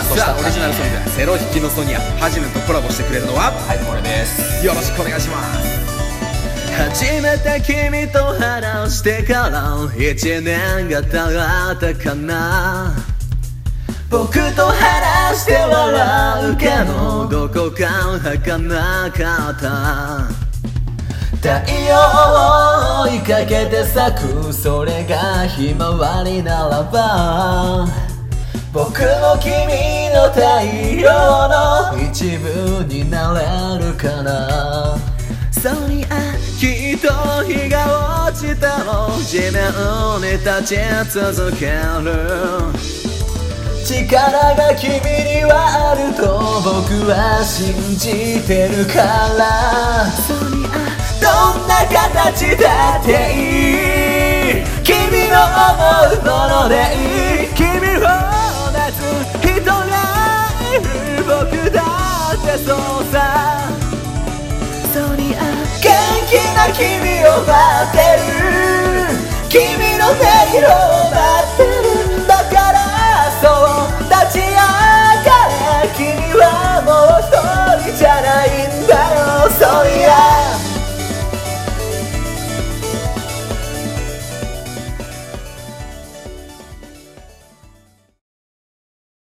としたさあオリジナルソングセロ弾きのソニアはじめとコラボしてくれるのははい、これです。 よろしくお願いします。初めて君と話してから1年が経ったかな。僕と話して笑うけどどこか儚かった。太陽を追いかけて咲くそれがひまわりならば僕も君の太陽の一部になれるかな。そりゃきっと日が落ちても地面に立ち続ける力が君にはあると僕は信じてるから。そりゃどんな形だっていい君の思うものでいい君を待つ人がいる僕だってそうさ。そりゃ元気な君を待